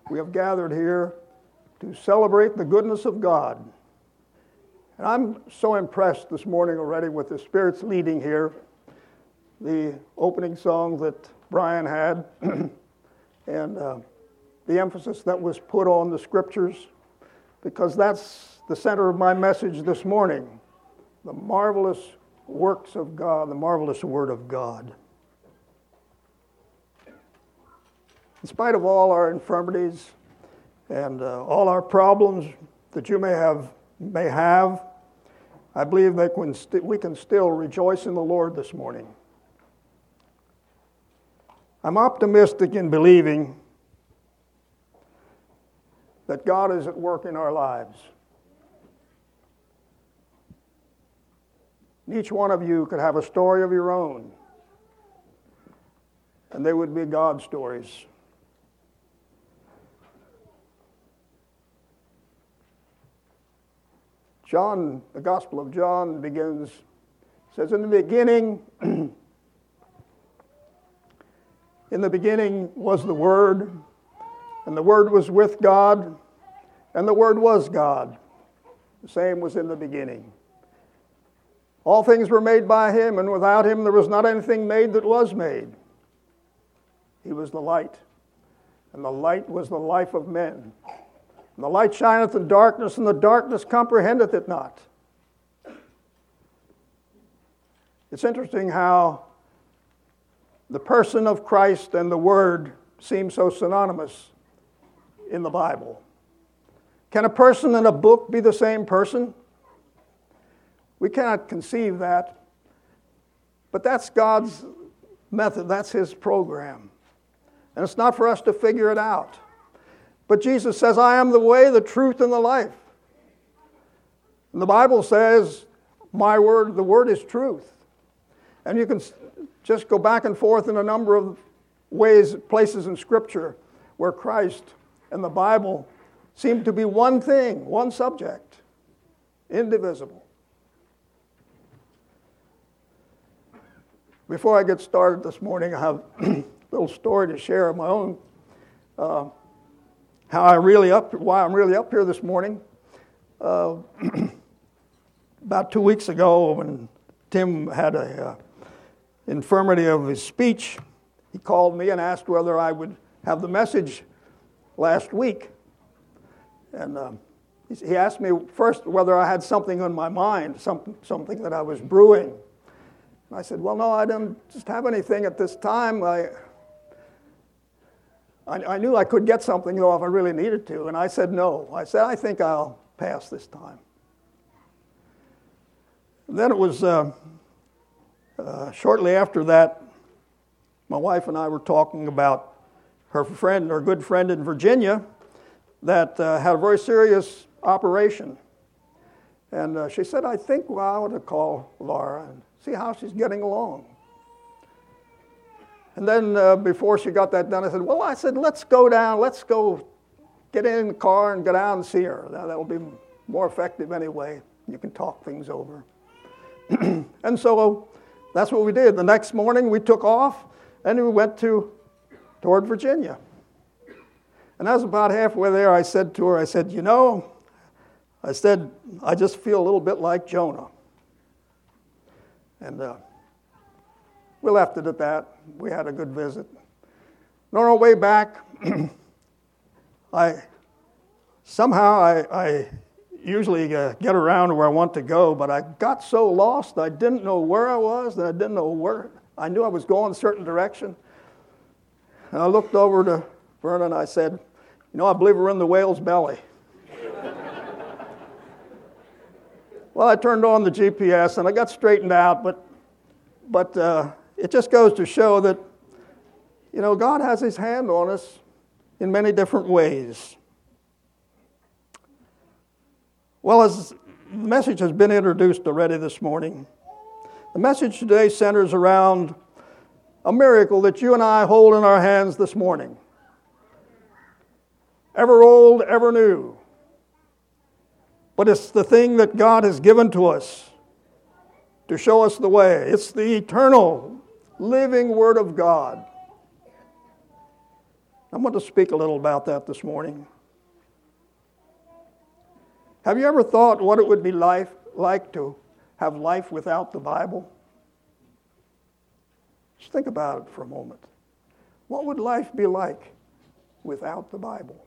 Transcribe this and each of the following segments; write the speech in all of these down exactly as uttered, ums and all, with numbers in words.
we have gathered here to celebrate the goodness of God. And I'm so impressed this morning already with the Spirit's leading here. The opening song that Brian had and uh, the emphasis that was put on the Scriptures, because that's the center of my message this morning. The marvelous works of God, the marvelous Word of God. In spite of all our infirmities and uh, all our problems that you may have, may have, I believe that we can, st- we can still rejoice in the Lord this morning. I'm optimistic in believing that God is at work in our lives. Each one of you could have a story of your own, and they would be God stories. John, the Gospel of John begins, says, in the beginning, in the beginning was the Word, and the Word was with God, and the Word was God. The same was in the beginning. All things were made by Him, and without Him there was not anything made that was made. He was the light, and the light was the life of men. And the light shineth in darkness, and the darkness comprehendeth it not. It's interesting how the person of Christ and the Word seem so synonymous in the Bible. Can a person and a book be the same person? We cannot conceive that. But that's God's method. That's His program. And it's not for us to figure it out. But Jesus says, I am the way, the truth, and the life. And the Bible says, my word, the word is truth. And you can just go back and forth in a number of ways, places in Scripture where Christ and the Bible seem to be one thing, one subject, indivisible. Before I get started this morning, I have a little story to share of my own. Uh, how I really up, why I'm really up here this morning. Uh, about two weeks ago, when Tim had a uh, infirmity of his speech, he called me and asked whether I would have the message last week. And uh, he asked me first whether I had something on my mind, something, something that I was brewing. And I said, well, no, I don't just have anything at this time. I, I, I knew I could get something, though, if I really needed to. And I said no. I said, I think I'll pass this time. And then it was uh, uh, shortly after that, my wife and I were talking about her friend, her good friend in Virginia, that uh, had a very serious operation. And uh, she said, I think well, I ought to call Laura and see how she's getting along. And then uh, before she got that done, I said, well, I said, let's go down, let's go get in the car and go down and see her. That will be more effective anyway. You can talk things over. And so that's what we did. The next morning we took off and we went to toward Virginia. And I was about halfway there. I said to her, I said, you know, I said, I just feel a little bit like Jonah. And uh, we left it at that. We had a good visit. And on our way back, I somehow I, I usually uh, get around to where I want to go, but I got so lost I didn't know where I was, and I didn't know where. I knew I was going a certain direction. And I looked over to Verna and I said, you know, I believe we're in the whale's belly. Well, I turned on the G P S and I got straightened out, but but uh, it just goes to show that, you know, God has His hand on us in many different ways. Well, as the message has been introduced already this morning, the message today centers around a miracle that you and I hold in our hands this morning. Ever old, ever new. But it's the thing that God has given to us to show us the way. It's the eternal, living Word of God. I'm going to speak a little about that this morning. Have you ever thought what it would be life, like to have life without the Bible? Just think about it for a moment. What would life be like without the Bible?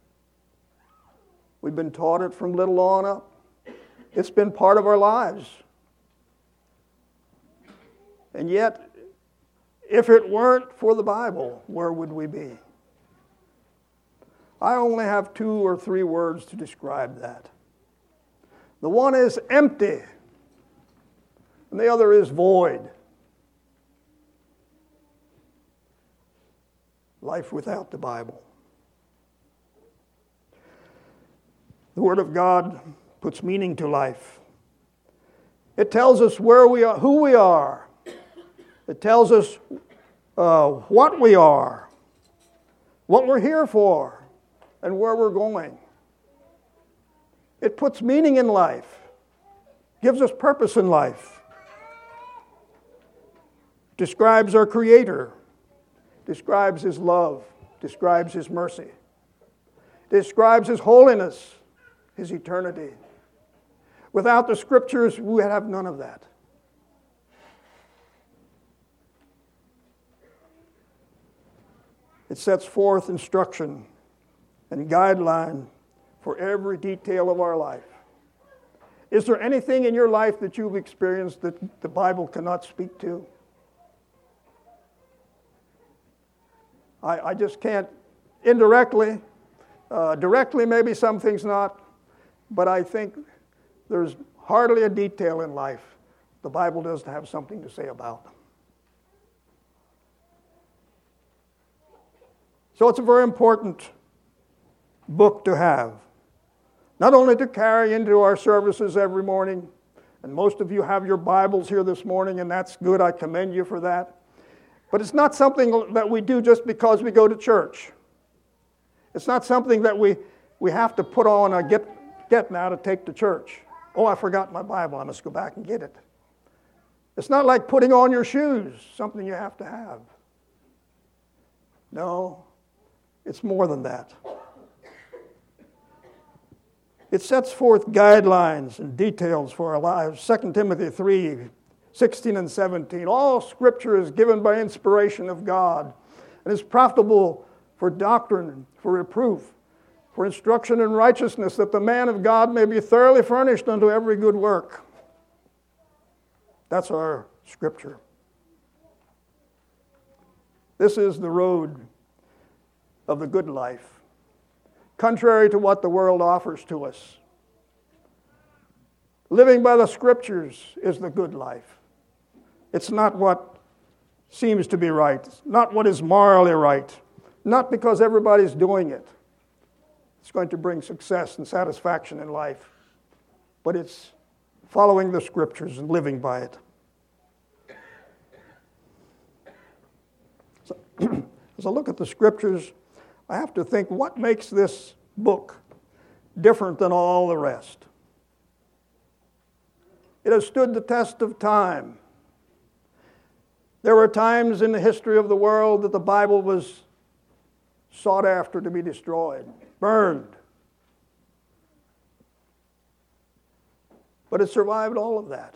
We've been taught it from little on up. It's been part of our lives. And yet, if it weren't for the Bible, where would we be? I only have two or three words to describe that. The one is empty, and the other is void. Life without the Bible. The Word of God puts meaning to life. It tells us where we are, who we are. It tells us uh, what we are, what we're here for, and where we're going. It puts meaning in life, gives us purpose in life, describes our Creator, describes His love, describes His mercy, describes His holiness, His eternity. Without the Scriptures, we would have none of that. It sets forth instruction and guideline for every detail of our life. Is there anything in your life that you've experienced that the Bible cannot speak to? I, I just can't, indirectly, uh, directly maybe some things not, but I think there's hardly a detail in life the Bible doesn't have something to say about. So it's a very important book to have. Not only to carry into our services every morning, and most of you have your Bibles here this morning, and that's good. I commend you for that. But it's not something that we do just because we go to church. It's not something that we, we have to put on a get, get now to take to church. Oh, I forgot my Bible. I must go back and get it. It's not like putting on your shoes, something you have to have. No, it's more than that. It sets forth guidelines and details for our lives. Second Timothy three, sixteen and seventeen. All Scripture is given by inspiration of God and is profitable for doctrine, for reproof, for instruction in righteousness, that the man of God may be thoroughly furnished unto every good work. That's our Scripture. This is the road of the good life, contrary to what the world offers to us. Living by the Scriptures is the good life. It's not what seems to be right. It's not what is morally right. Not because everybody's doing it. It's going to bring success and satisfaction in life. But it's following the Scriptures and living by it. So, as I look at the Scriptures, I have to think, what makes this book different than all the rest? It has stood the test of time. There were times in the history of the world that the Bible was sought after to be destroyed, burned. But it survived all of that.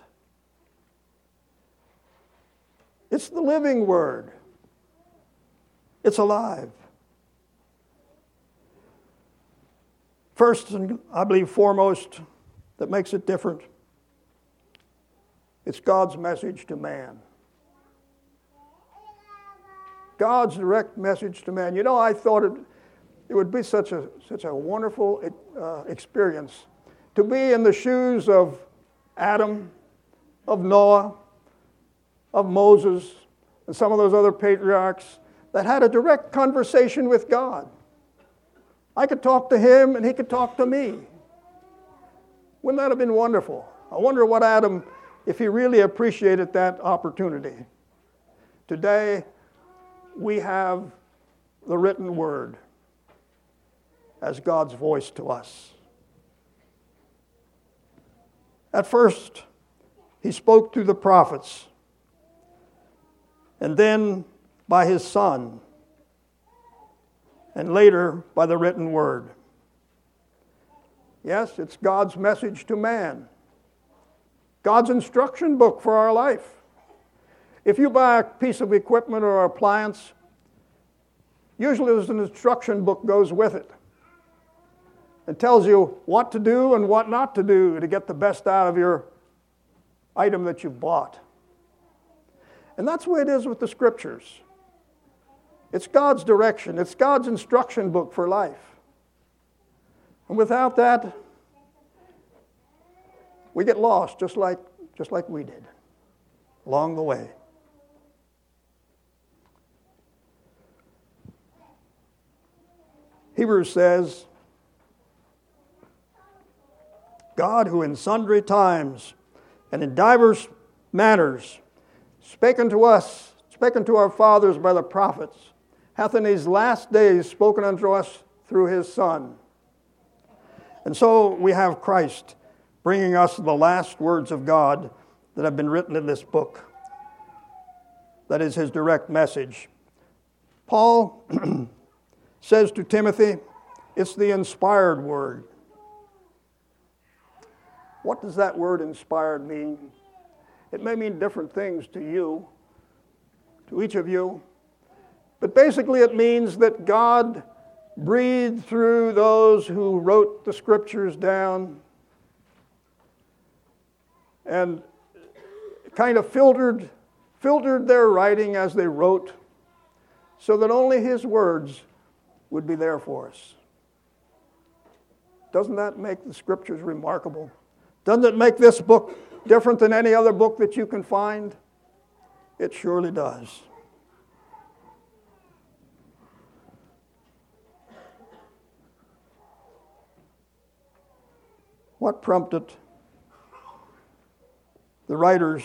It's the living Word. It's alive. First, and I believe foremost, that makes it different, it's God's message to man. God's direct message to man. You know, I thought it, it would be such a such a wonderful uh, experience to be in the shoes of Adam, of Noah, of Moses, and some of those other patriarchs that had a direct conversation with God. I could talk to him and he could talk to me. Wouldn't that have been wonderful? I wonder what Adam, if he really appreciated that opportunity. Today, we have the written Word as God's voice to us. At first, he spoke through the prophets, and then by his Son. and later by the written word. Yes, it's God's message to man. God's instruction book for our life. If you buy a piece of equipment or appliance, usually there's an instruction book goes with it. It tells you what to do and what not to do to get the best out of your item that you've bought. And that's the way it is with the Scriptures. It's God's direction. It's God's instruction book for life. And without that, we get lost just like, just like we did along the way. Hebrews says, God, who in sundry times and in divers manners spake unto us, spake unto our fathers by the prophets, hath in these last days spoken unto us through his Son. And so we have Christ bringing us the last words of God that have been written in this book. That is his direct message. Paul says to Timothy, it's the inspired word. What does that word inspired mean? It may mean different things to you, to each of you. But basically it means that God breathed through those who wrote the Scriptures down and kind of filtered, filtered their writing as they wrote so that only his words would be there for us. Doesn't that make the Scriptures remarkable? Doesn't it make this book different than any other book that you can find? It surely does. What prompted the writers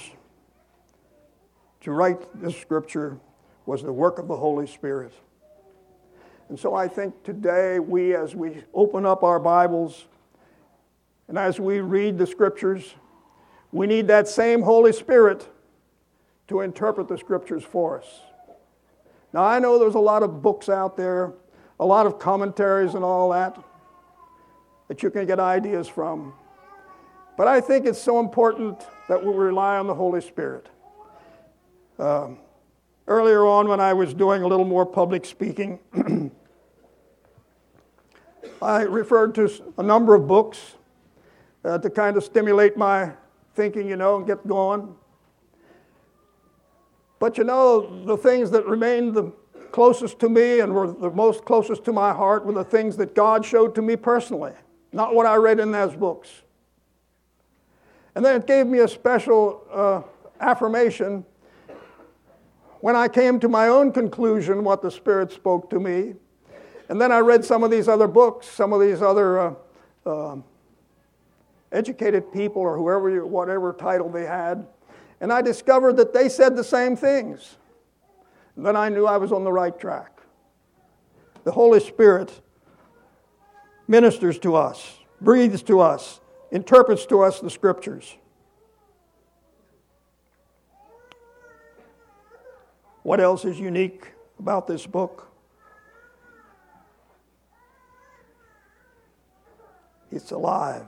to write this Scripture was the work of the Holy Spirit. And so I think today we, as we open up our Bibles and as we read the Scriptures, we need that same Holy Spirit to interpret the Scriptures for us. Now I know there's a lot of books out there, a lot of commentaries and all that, that you can get ideas from. But I think it's so important that we rely on the Holy Spirit. Um, earlier on when I was doing a little more public speaking, I referred to a number of books uh, to kind of stimulate my thinking, you know, and get going. But you know, the things that remained the closest to me and were the most closest to my heart were the things that God showed to me personally, not what I read in those books. And then it gave me a special uh, affirmation when I came to my own conclusion what the Spirit spoke to me. And then I read some of these other books, some of these other uh, uh, educated people or whoever, you, whatever title they had. And I discovered that they said the same things. And then I knew I was on the right track. The Holy Spirit ministers to us, breathes to us, interprets to us the Scriptures. What else is unique about this book? It's alive.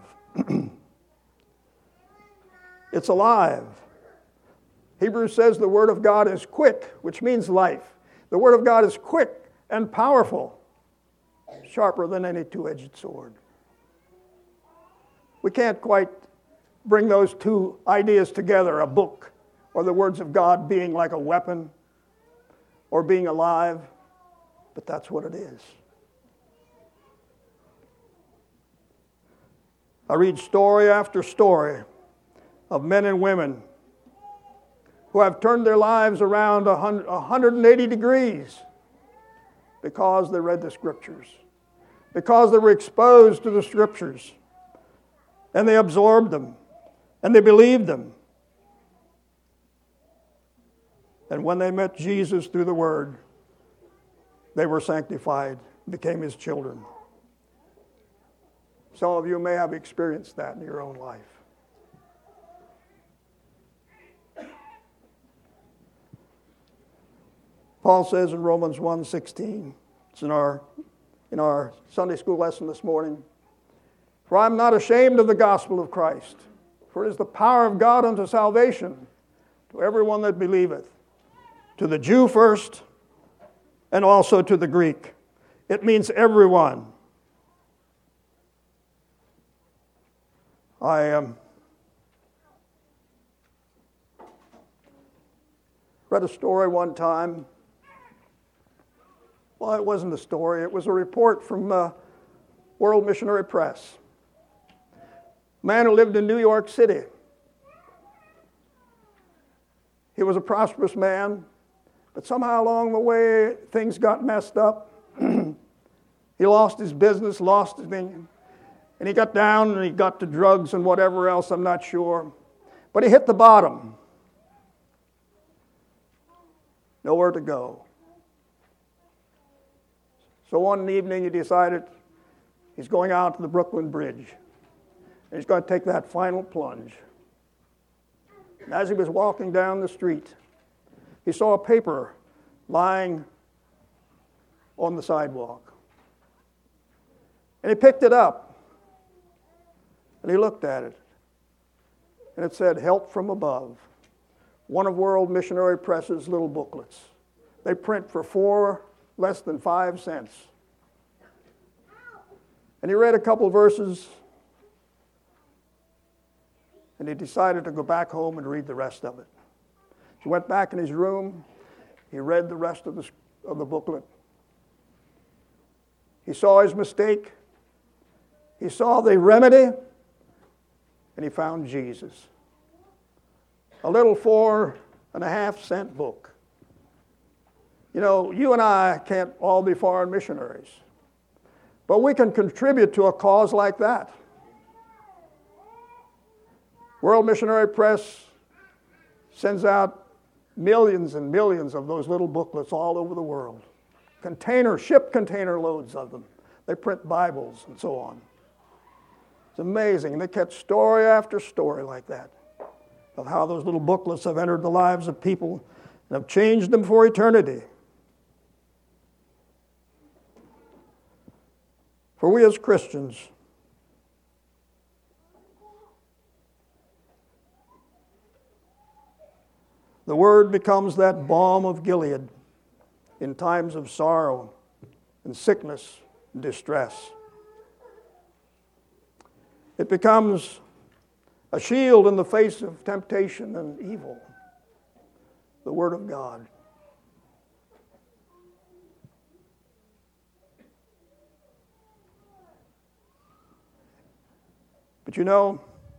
It's alive. Hebrews says the Word of God is quick, which means life. The Word of God is quick and powerful, sharper than any two-edged sword. We can't quite bring those two ideas together, a book or the words of God being like a weapon or being alive, but that's what it is. I read story after story of men and women who have turned their lives around one hundred eighty degrees because they read the Scriptures, because they were exposed to the Scriptures, and they absorbed them, and they believed them. And when they met Jesus through the Word, they were sanctified, became His children. Some of you may have experienced that in your own life. Paul says in Romans one sixteen, it's in our in our Sunday school lesson this morning. For I am not ashamed of the gospel of Christ, for it is the power of God unto salvation to everyone that believeth, to the Jew first, and also to the Greek. It means everyone. I um, read a story one time. Well, it wasn't a story. It was a report from uh, World Missionary Press. A man who lived in New York City. He was a prosperous man, but somehow along the way things got messed up. He lost his business, lost his thing, and he got down and he got to drugs and whatever else, I'm not sure. But he hit the bottom. Nowhere to go. So one evening he decided he's going out to the Brooklyn Bridge. And he's going to take that final plunge. And as he was walking down the street, he saw a paper lying on the sidewalk. And he picked it up. And he looked at it. And it said, "Help from Above." One of World Missionary Press's little booklets. They print for four, less than five cents. And he read a couple verses, and he decided to go back home and read the rest of it. He went back in his room. He read the rest of the, of the booklet. He saw his mistake. He saw the remedy, and he found Jesus. A little four and a half cent book. You know, you and I can't all be foreign missionaries, but we can contribute to a cause like that. World Missionary Press sends out millions and millions of those little booklets all over the world. Container, ship container loads of them. They print Bibles and so on. It's amazing. And they catch story after story like that of how those little booklets have entered the lives of people and have changed them for eternity. For we as Christians, the Word becomes that balm of Gilead in times of sorrow and sickness and distress. It becomes a shield in the face of temptation and evil, the Word of God. But you know,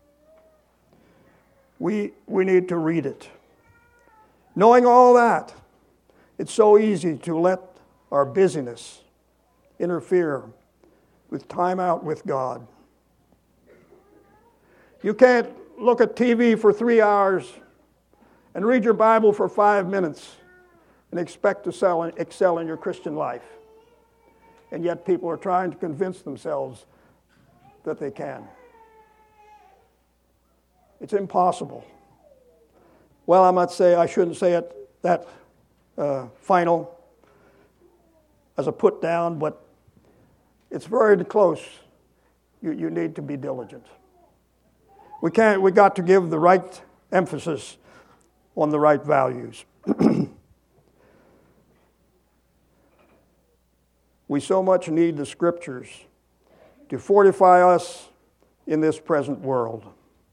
we, we need to read it. Knowing all that, it's so easy to let our busyness interfere with time out with God. You can't look at T V for three hours and read your Bible for five minutes and expect to sell, excel in your Christian life. And yet people are trying to convince themselves that they can. It's impossible. Well, I might say, I shouldn't say it that uh, final as a put down, but it's very close. You, you need to be diligent. We can't, we got to give the right emphasis on the right values. We so much need the Scriptures to fortify us in this present world.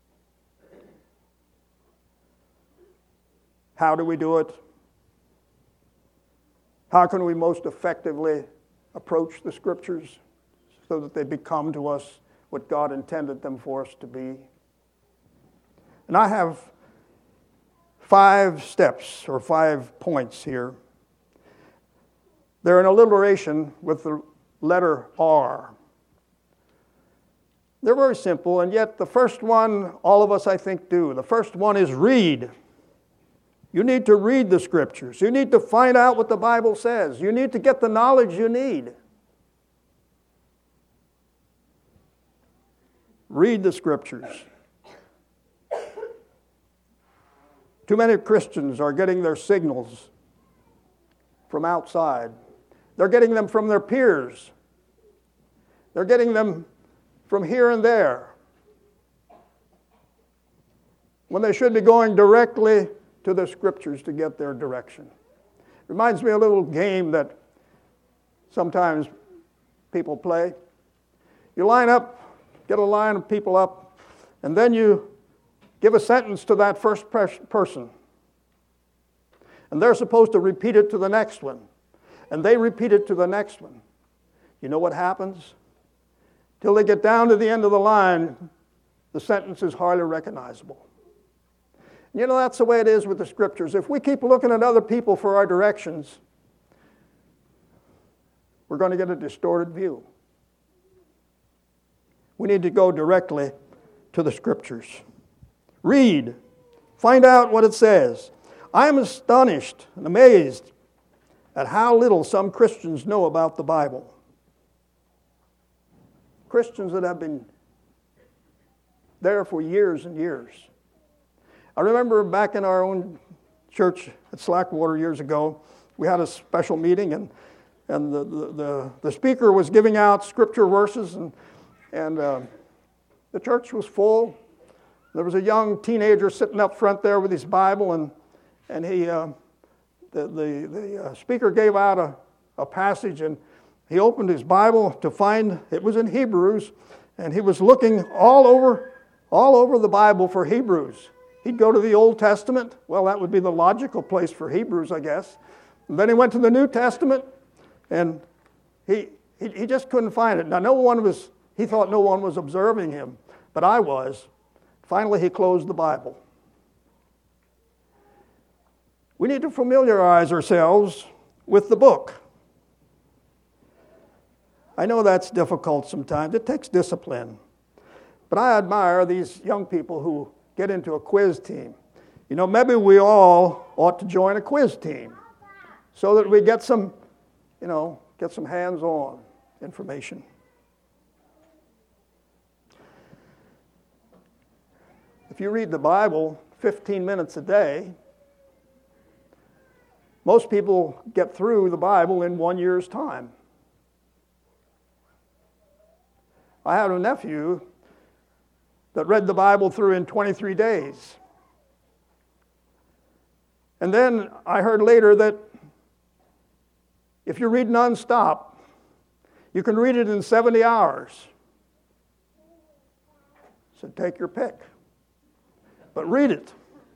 How do we do it? How can we most effectively approach the Scriptures so that they become to us what God intended them for us to be? And I have five steps or five points here. They're an alliteration with the letter R. They're very simple, and yet the first one, all of us, I think, do. The first one is read. You need to read the Scriptures. You need to find out what the Bible says. You need to get the knowledge you need. Read the Scriptures. Too many Christians are getting their signals from outside. They're getting them from their peers They're getting them from here and there, when they should be going directly to the Scriptures to get their direction. Reminds me of a little game that sometimes people play. You line up, get a line of people up, and then you give a sentence to that first person. And they're supposed to repeat it to the next one. And they repeat it to the next one. You know what happens? Till they get down to the end of the line, the sentence is hardly recognizable. You know, that's the way it is with the Scriptures. If we keep looking at other people for our directions, we're going to get a distorted view. We need to go directly to the Scriptures. Read. Find out what it says. I am astonished and amazed at how little some Christians know about the Bible. Christians that have been there for years and years. I remember back in our own church at Slackwater years ago, we had a special meeting, and and the the, the, the speaker was giving out scripture verses, and and uh, the church was full. There was a young teenager sitting up front there with his Bible, and and he uh, the the, the uh, speaker gave out a, a passage, and he opened his Bible to find it was in Hebrews, and he was looking all over all over the Bible for Hebrews. He'd go to the Old Testament. Well, that would be the logical place for Hebrews, I guess. And then he went to the New Testament, and he, he he just couldn't find it. Now, no one was, he thought no one was observing him, but I was. Finally, he closed the Bible. We need to familiarize ourselves with the book. I know that's difficult sometimes. It takes discipline. But I admire these young people who get into a quiz team. You know, maybe we all ought to join a quiz team so that we get some, you know, get some hands-on information. If you read the Bible fifteen minutes a day, most people get through the Bible in one year's time. I had a nephew that read the Bible through in twenty-three days. And then I heard later that if you read nonstop, you can read it in seventy hours. So take your pick. But read it.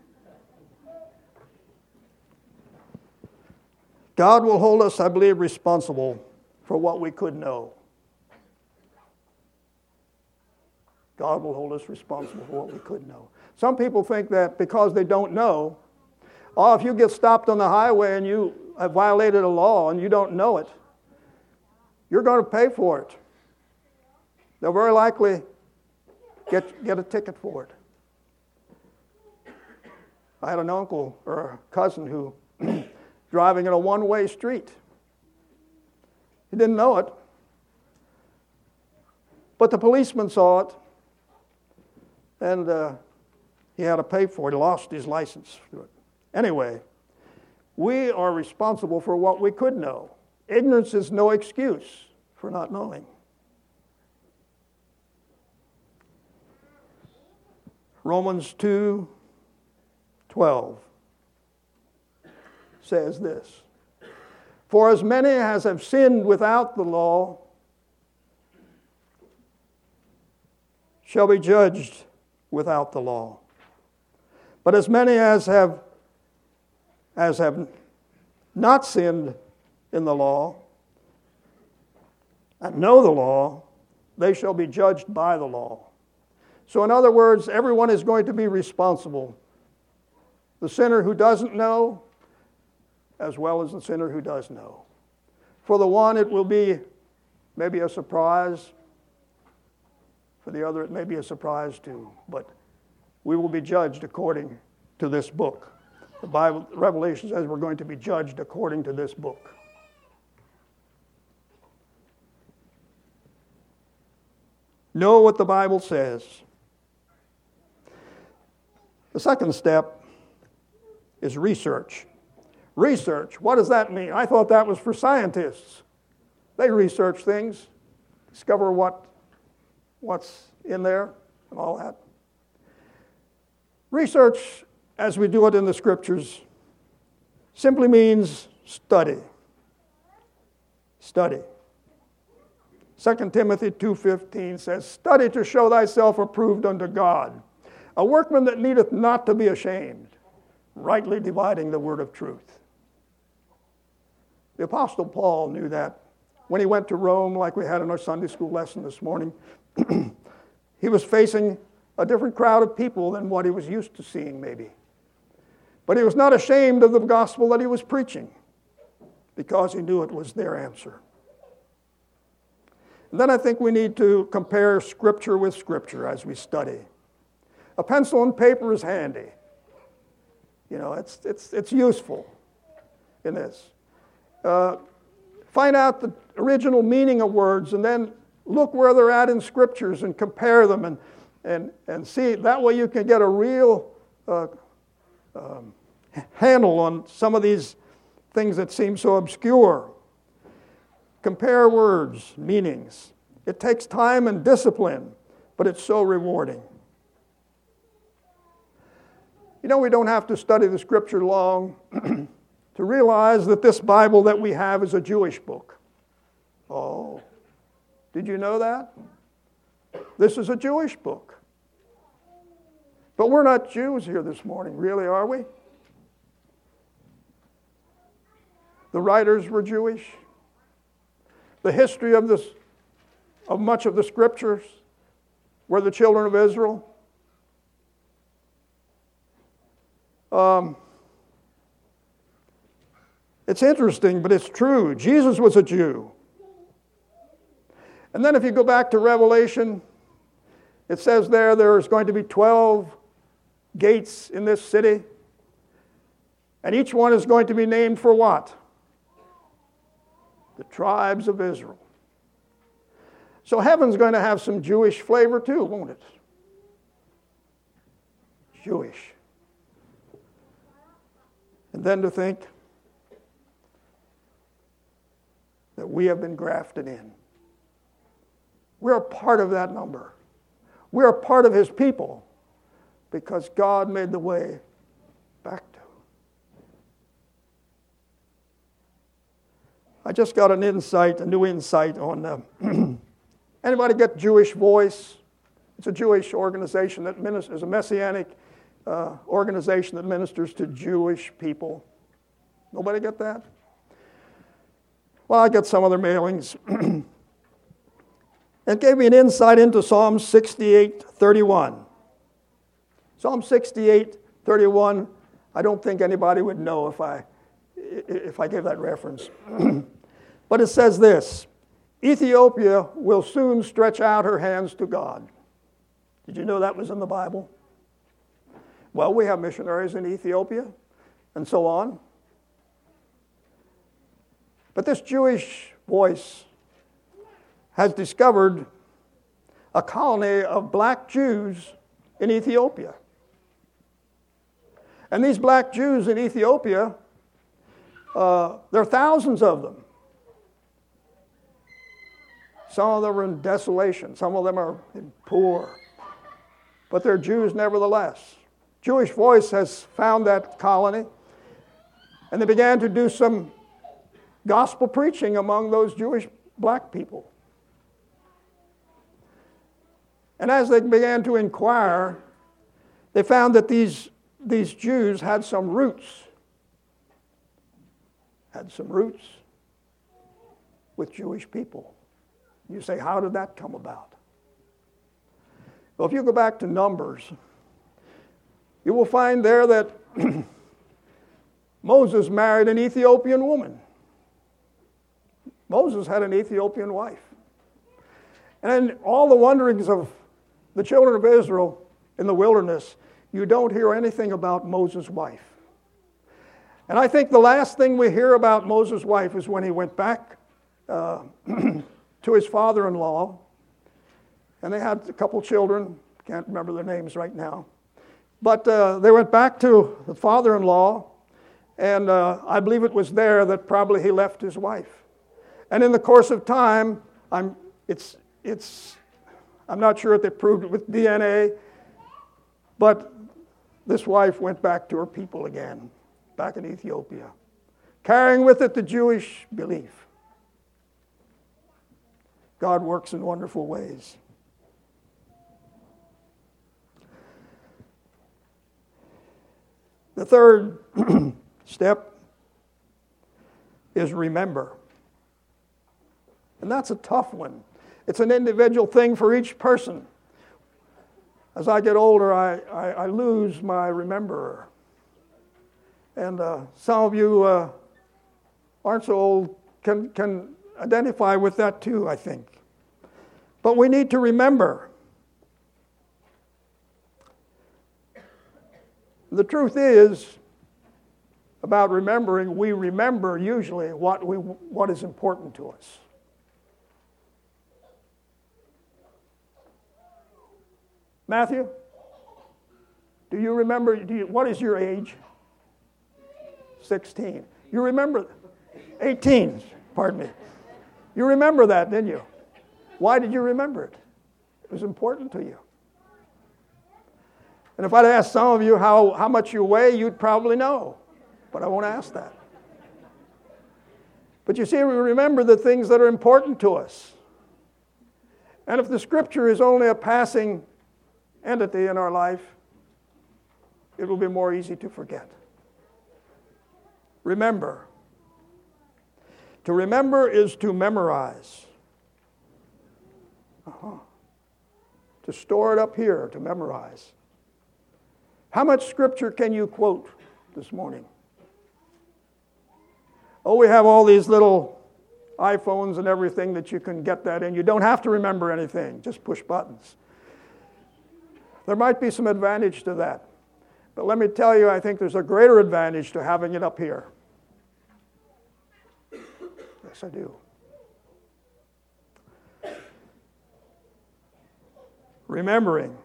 God will hold us, I believe, responsible for what we could know. God will hold us responsible for what we could know. Some people think that because they don't know, oh, if you get stopped on the highway and you have violated a law and you don't know it, you're going to pay for it. They'll very likely get, get a ticket for it. I had an uncle or a cousin who driving in a one-way street. He didn't know it, but the policeman saw it, and uh, he had to pay for it. He lost his license through it. Anyway, we are responsible for what we could know. Ignorance is no excuse for not knowing. Romans two twelve says this: For as many as have sinned without the law shall be judged without the law. But as many as have as have not sinned in the law and know the law, they shall be judged by the law. So in other words, everyone is going to be responsible. The sinner who doesn't know, as well as the sinner who does know. For the one, it will be maybe a surprise. For the other, it may be a surprise too. But we will be judged according to this book. The Bible, Revelation says we're going to be judged according to this book. Know what the Bible says. The second step is research. Research, what does that mean? I thought that was for scientists. They research things. discover what, what's in there and all that. Research, as we do it in the Scriptures, simply means study. Study. Second Timothy two fifteen says, "Study to show thyself approved unto God, a workman that needeth not to be ashamed, rightly dividing the word of truth." The Apostle Paul knew that. When he went to Rome, like we had in our Sunday school lesson this morning, he was facing a different crowd of people than what he was used to seeing, maybe. But he was not ashamed of the gospel that he was preaching, because he knew it was their answer. And then I think we need to compare Scripture with Scripture as we study. A pencil and paper is handy. You know, it's, it's, it's useful in this. Uh, find out the original meaning of words and then look where they're at in Scriptures and compare them and, and, and see. That way you can get a real uh, um, handle on some of these things that seem so obscure. Compare words, meanings. It takes time and discipline, but it's so rewarding. You know, we don't have to study the Scripture long to realize that this Bible that we have is a Jewish book. Oh, did you know that? This is a Jewish book. But we're not Jews here this morning, really, are we? The writers were Jewish. The history of this, of much of the Scriptures were the children of Israel. Um, it's interesting, but it's true. Jesus was a Jew. And then if you go back to Revelation, it says there there's going to be twelve gates in this city. And each one is going to be named for what? The tribes of Israel. So heaven's going to have some Jewish flavor too, won't it? Jewish. And then to think that we have been grafted in. We're a part of that number. We're a part of His people because God made the way back to. I just got an insight, a new insight on, uh, anybody get Jewish Voice? It's a Jewish organization that ministers, a messianic uh, organization that ministers to Jewish people. Nobody get that? Well, I got some other mailings. It gave me an insight into Psalm sixty-eight thirty-one. Psalm sixty-eight thirty-one, I don't think anybody would know if I, if I gave that reference. But it says this, Ethiopia will soon stretch out her hands to God. Did you know that was in the Bible? Well, we have missionaries in Ethiopia and so on. But this Jewish Voice has discovered a colony of black Jews in Ethiopia. And these black Jews in Ethiopia, uh, there are thousands of them. Some of them are in desolation. Some of them are poor. But they're Jews nevertheless. Jewish Voice has found that colony, and they began to do some gospel preaching among those Jewish black people. And as they began to inquire, they found that these, these Jews had some roots. Had some roots with Jewish people. You say, how did that come about? Well, if you go back to Numbers, you will find there that Moses married an Ethiopian woman. Moses had an Ethiopian wife. And in all the wanderings of the children of Israel in the wilderness, you don't hear anything about Moses' wife. And I think the last thing we hear about Moses' wife is when he went back uh, to his father-in-law, and they had a couple children. Can't remember their names right now. But uh, they went back to the father-in-law, and uh, I believe it was there that probably he left his wife. And in the course of time, I'm, it's, it's, I'm not sure if they proved it with D N A, but this wife went back to her people again, back in Ethiopia, carrying with it the Jewish belief. God works in wonderful ways. The third step is remember. And that's a tough one. It's an individual thing for each person. As I get older, I, I, I lose my rememberer. And uh, some of you uh, aren't so old, can, can identify with that too, I think. But we need to remember. The truth is, about remembering, we remember usually what we what is important to us. Matthew, do you remember, do you, what is your age? sixteen. You remember, eighteen, pardon me. You remember that, didn't you? Why did you remember it? It was important to you. And if I'd asked some of you how, how much you weigh, you'd probably know. But I won't ask that. But you see, we remember the things that are important to us. And if the Scripture is only a passing entity in our life, it will be more easy to forget. Remember. To remember is to memorize. Uh-huh. To store it up here, to memorize. How much Scripture can you quote this morning? Oh, we have all these little iPhones and everything that you can get that in. You don't have to remember anything. Just push buttons. There might be some advantage to that. But let me tell you, I think there's a greater advantage to having it up here. Yes, I do. Remembering.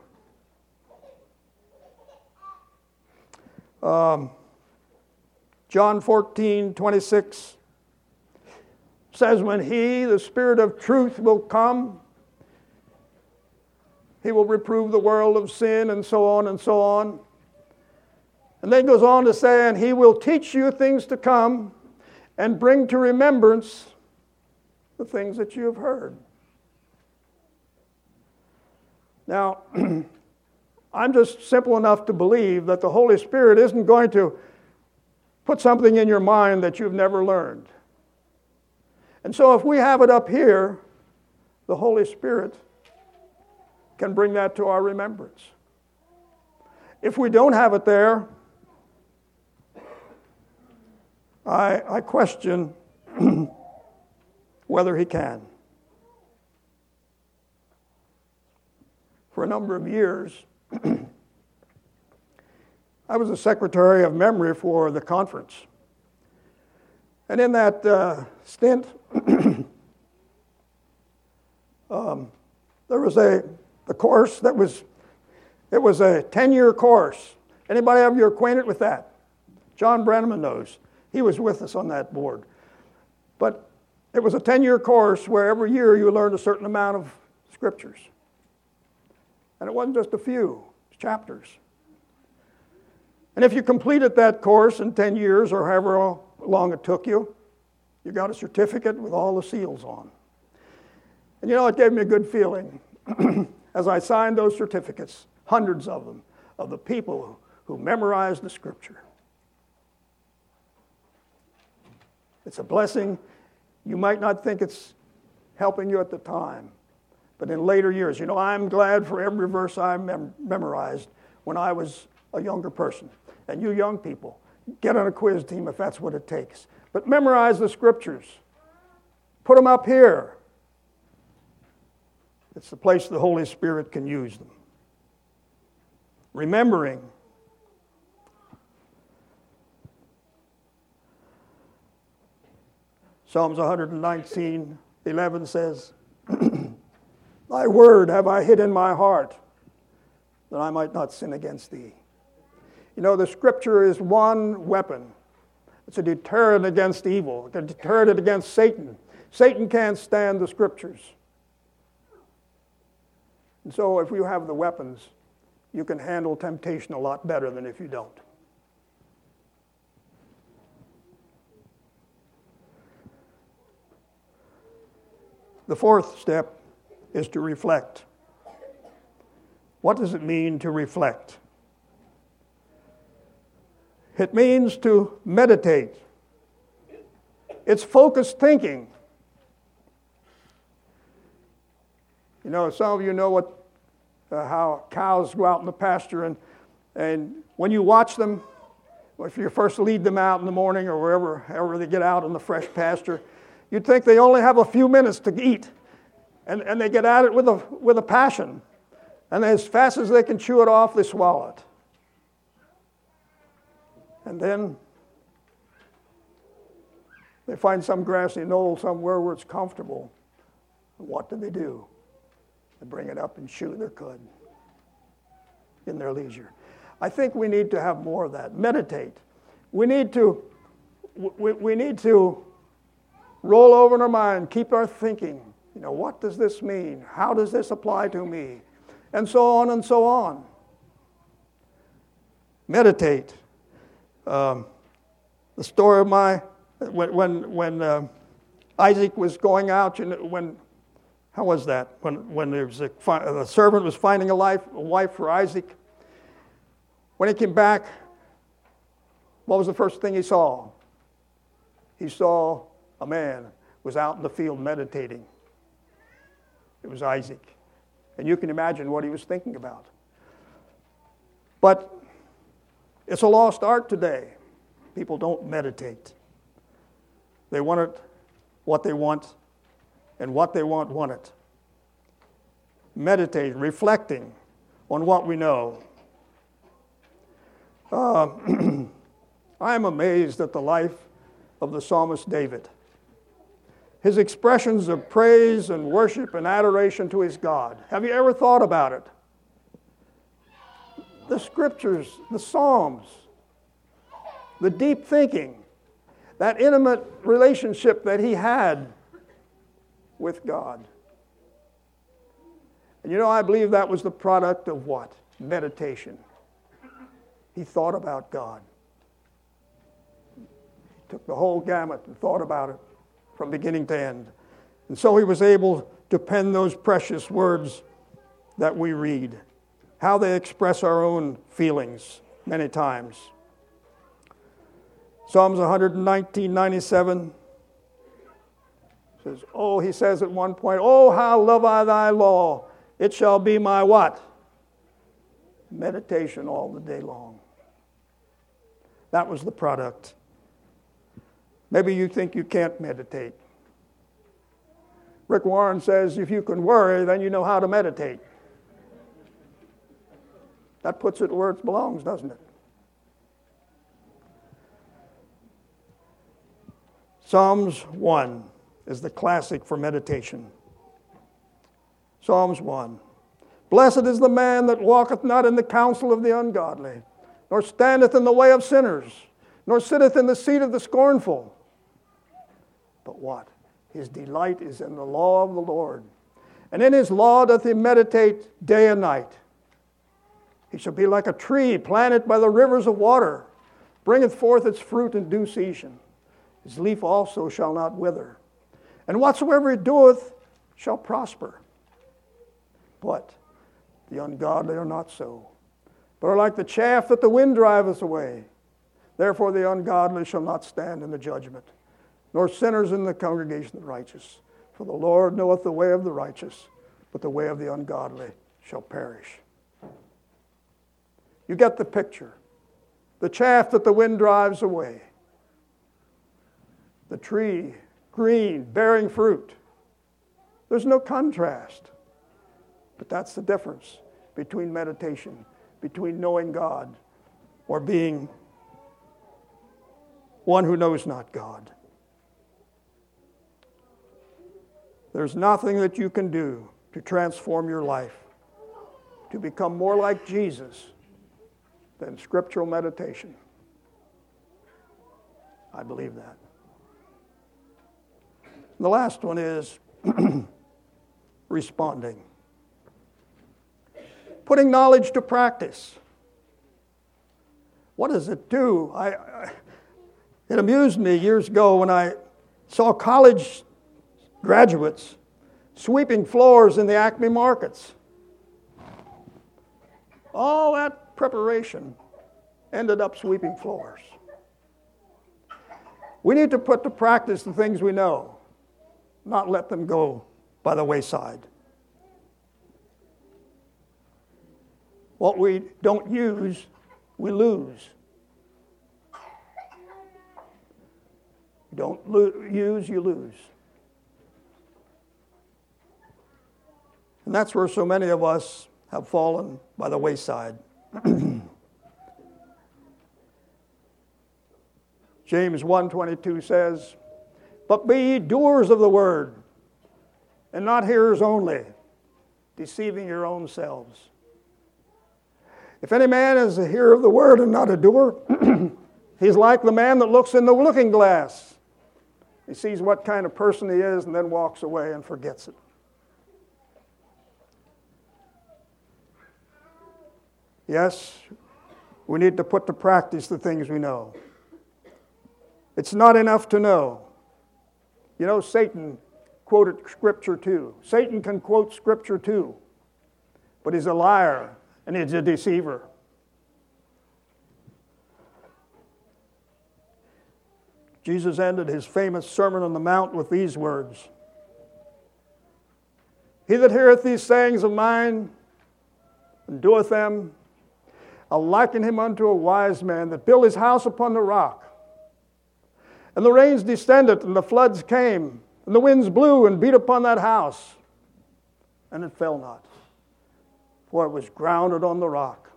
Um, John fourteen twenty-six says, when He, the Spirit of truth, will come, He will reprove the world of sin, and so on and so on. And then goes on to say, and He will teach you things to come and bring to remembrance the things that you have heard. Now, I'm just simple enough to believe that the Holy Spirit isn't going to put something in your mind that you've never learned. And so if we have it up here, the Holy Spirit can bring that to our remembrance. If we don't have it there, I, I question whether He can. For a number of years, I was a secretary of memory for the conference. And in that uh, stint, um, there was a, a course that was, it was a ten-year course. Anybody ever acquainted with that? John Brenneman knows. He was with us on that board. But it was a ten-year course where every year you learned a certain amount of scriptures. And it wasn't just a few, it was chapters. And if you completed that course in ten years or however long it took you, you got a certificate with all the seals on. And you know, it gave me a good feeling as I signed those certificates, hundreds of them, of the people who memorized the Scripture. It's a blessing. You might not think it's helping you at the time, but in later years, you know, I'm glad for every verse I mem- memorized when I was a younger person. And you young people, get on a quiz team if that's what it takes. But memorize the Scriptures. Put them up here. It's the place the Holy Spirit can use them. Remembering. Psalms one nineteen eleven says, Thy word have I hid in my heart, that I might not sin against thee. You know, the Scripture is one weapon. It's a deterrent against evil, a deterrent against Satan. Satan can't stand the Scriptures. And so if you have the weapons, you can handle temptation a lot better than if you don't. The fourth step is to reflect. What does it mean to reflect? It means to meditate. It's focused thinking. You know, some of you know what, uh, how cows go out in the pasture, and and when you watch them, if you first lead them out in the morning or wherever, wherever they get out in the fresh pasture, you'd think they only have a few minutes to eat, and, and they get at it with a with a passion, and as fast as they can chew it off, they swallow it, and then they find some grassy knoll somewhere where it's comfortable. And what do they do? They bring it up and chew their cud in their leisure. I think we need to have more of that. Meditate. We need to, we, we need to roll over in our mind, keep our thinking. You know, what does this mean? How does this apply to me? And so on and so on. Meditate. Um, the story of my, when when, when uh, Isaac was going out, you know, when, how was that? When when there was a, the servant was finding a, life, a wife for Isaac. When he came back, what was the first thing he saw? He saw a man was out in the field meditating. It was Isaac. And you can imagine what he was thinking about. But it's a lost art today. People don't meditate. They want it, what they want, and what they want, want it. Meditating, reflecting on what we know. Uh, I am amazed at the life of the psalmist David. His expressions of praise and worship and adoration to his God. Have you ever thought about it? The scriptures, the Psalms, the deep thinking, that intimate relationship that he had with God. And you know, I believe that was the product of what? Meditation. He thought about God. He took the whole gamut and thought about it from beginning to end. And so he was able to pen those precious words that we read, how they express our own feelings many times. Psalms one nineteen, ninety-seven says, oh, he says at one point, oh, how love I thy law. It shall be my what? Meditation all the day long. That was the product. Maybe you think you can't meditate. Rick Warren says, if you can worry, then you know how to meditate. That puts it where it belongs, doesn't it? Psalms one is the classic for meditation. Psalms one. Blessed is the man that walketh not in the counsel of the ungodly, nor standeth in the way of sinners, nor sitteth in the seat of the scornful. But what? His delight is in the law of the Lord. And in his law doth he meditate day and night. He shall be like a tree planted by the rivers of water, bringeth forth its fruit in due season. His leaf also shall not wither. And whatsoever he doeth shall prosper. But the ungodly are not so, but are like the chaff that the wind driveth away. Therefore the ungodly shall not stand in the judgment, nor sinners in the congregation of the righteous. For the Lord knoweth the way of the righteous, but the way of the ungodly shall perish. You get the picture. The chaff that the wind drives away. The tree, green, bearing fruit. There's no contrast. But that's the difference between meditation, between knowing God, or being one who knows not God. There's nothing that you can do to transform your life, to become more like Jesus, than scriptural meditation. I believe that. The last one is responding. Putting knowledge to practice. What does it do? I, I, it amused me years ago when I saw college graduates sweeping floors in the Acme markets. All that preparation ended up sweeping floors. We need to put to practice the things we know, not let them go by the wayside. What we don't use, we lose. You don't lo- use, you lose. And that's where so many of us have fallen by the wayside. James one twenty-two says, "But be ye doers of the word, and not hearers only, deceiving your own selves. If any man is a hearer of the word and not a doer, he's like the man that looks in the looking glass. He sees what kind of person he is and then walks away and forgets it." Yes, we need to put to practice the things we know. It's not enough to know. You know, Satan quoted Scripture too. Satan can quote Scripture too, but he's a liar and he's a deceiver. Jesus ended his famous Sermon on the Mount with these words: "He that heareth these sayings of mine and doeth them, I'll liken him unto a wise man that built his house upon the rock. And the rains descended, and the floods came, and the winds blew and beat upon that house, and it fell not, for it was grounded on the rock.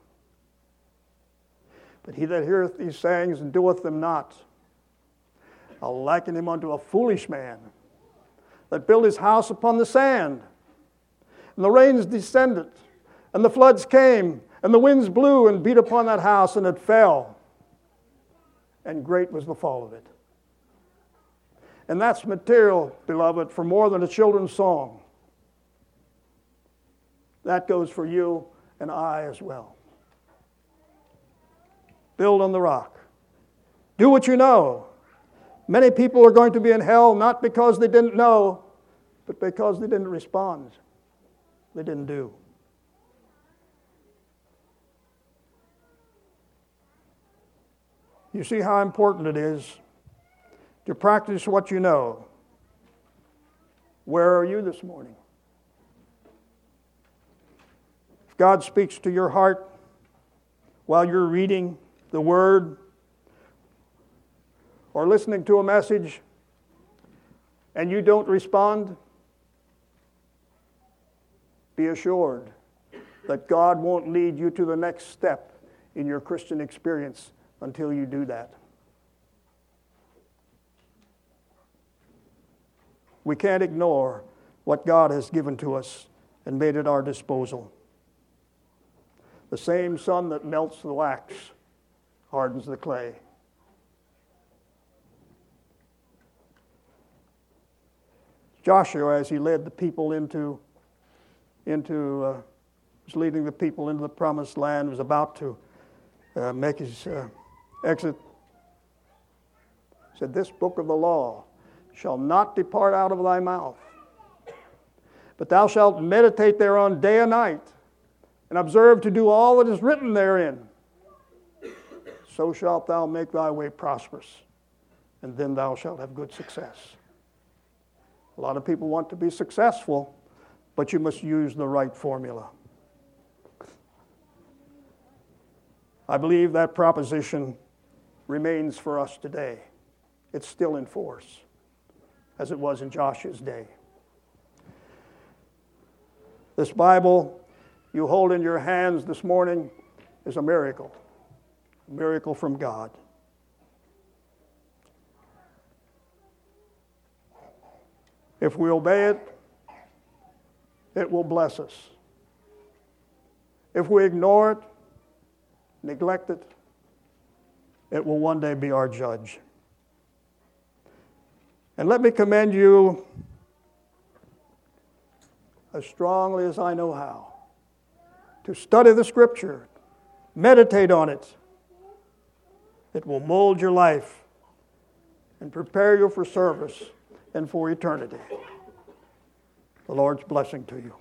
But he that heareth these sayings and doeth them not, I'll liken him unto a foolish man that built his house upon the sand. And the rains descended, and the floods came, and the winds blew and beat upon that house, and it fell. And great was the fall of it." And that's material, beloved, for more than a children's song. That goes for you and I as well. Build on the rock. Do what you know. Many people are going to be in hell not because they didn't know, but because they didn't respond. They didn't do. You see how important it is to practice what you know. Where are you this morning? If God speaks to your heart while you're reading the Word or listening to a message and you don't respond, be assured that God won't lead you to the next step in your Christian experience until you do that. We can't ignore what God has given to us and made at our disposal. The same sun that melts the wax hardens the clay. Joshua, as he led the people into, into uh, was leading the people into the promised land, was about to uh, make his uh, exit, said, "This book of the law shall not depart out of thy mouth, but thou shalt meditate thereon day and night, and observe to do all that is written therein. So shalt thou make thy way prosperous, and then thou shalt have good success." A lot of people want to be successful, but you must use the right formula. I believe that proposition remains for us today. It's still in force, as it was in Joshua's day. This Bible you hold in your hands this morning is a miracle, a miracle from God. If we obey it, it will bless us. If we ignore it, neglect it, it will one day be our judge. And let me commend you as strongly as I know how to study the Scripture, meditate on it. It will mold your life and prepare you for service and for eternity. The Lord's blessing to you.